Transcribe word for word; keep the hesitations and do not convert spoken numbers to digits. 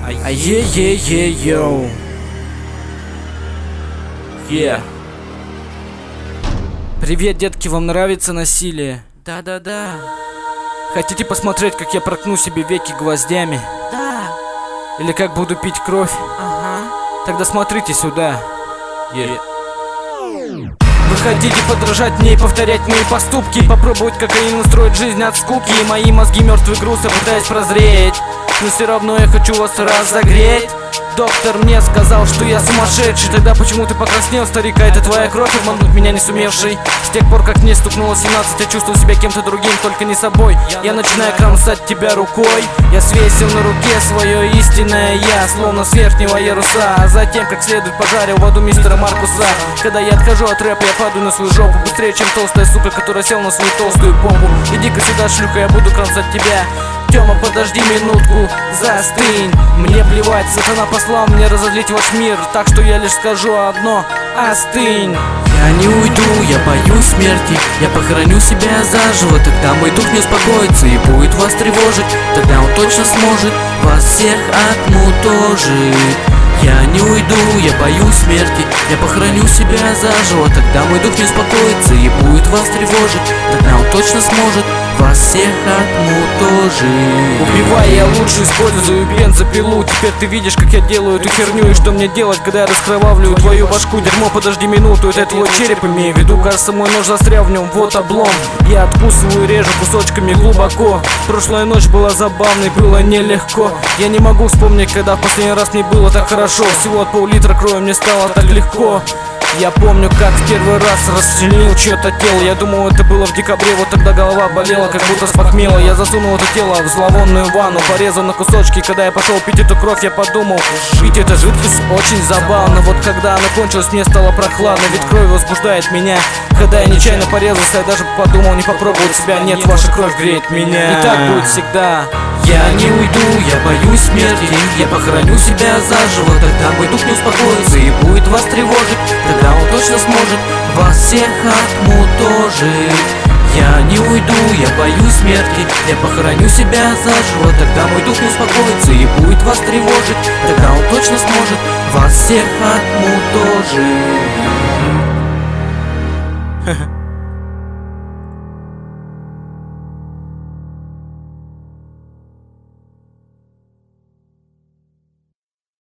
Ай-е-е-е-йоу. Yeah. Привет, детки, вам нравится насилие? Да-да-да. Хотите посмотреть, как я проткну себе веки гвоздями? Да. Или как буду пить кровь? Ага. Тогда смотрите сюда. Yeah. Вы хотите подражать мне и повторять мои поступки, попробовать кокаин устроить жизнь от скуки. И мои мозги мертвый груз, я пытаюсь прозреть, но все равно я хочу вас разогреть. Доктор мне сказал, что я сумасшедший. Тогда почему ты покраснел, старика? Это твоя кровь, обмануть меня не сумевший. С тех пор, как мне стукнуло семнадцать, я чувствую себя кем-то другим, только не собой. Я начинаю кромсать тебя рукой. Я свесил на руке свое истинное я, словно с верхнего яруса. А затем, как следует, пожарил в аду мистера Маркуса. Когда я отхожу от рэпа, я падаю на свою жопу быстрее, чем толстая сука, которая села на свою толстую помпу. Иди-ка сюда, шлюха, я буду кромсать тебя. Тёма, подожди минутку, застынь. Мне плевать, сатана послал мне разозлить ваш мир, так что я лишь скажу одно: остынь. Я не уйду, я боюсь смерти. Я похороню себя заживо. Тогда мой дух не успокоится и будет вас тревожить. Тогда он точно сможет вас всех отмутожить. Я не уйду, я боюсь смерти. Я похороню себя заживо. Тогда мой дух не успокоится и будет вас тревожить. Тогда он точно сможет вас всех отмутожить. Убивая, я лучше использую бензопилу. Теперь ты видишь, как я делаю эту херню. И что мне делать, когда я раскровавлю твою башку? Дерьмо, подожди минуту, это твой череп, имею в виду. Кажется, мой нож застрял в нем, вот облом. Я откусываю и режу кусочками глубоко. Прошлая ночь была забавной, было нелегко. Я не могу вспомнить, когда в последний раз мне было так хорошо. Всего от пол-литра крови мне стало так легко. Я помню, как в первый раз расчленил чье-то тело. Я думал, это было в декабре, вот тогда голова болела, как будто с похмела. Я засунул это тело в зловонную ванну, порезал на кусочки. Когда я пошел пить эту кровь, я подумал: пить эту жидкость очень забавно. Вот когда она кончилась, мне стало прохладно, ведь кровь возбуждает меня. Когда я нечаянно порезался, я даже подумал не попробовать себя. Нет, ваша кровь греет меня. И так будет всегда. Я не уйду, я боюсь смерти. Я похороню себя заживо. Тогда мой дух не успокоится и будет вас тревожить. Тогда он точно сможет вас всех отмутожить. Я не уйду, я боюсь смерти. Я похороню себя заживо. Тогда мой дух не успокоится и будет вас тревожить. Тогда он точно сможет вас всех отмутожить.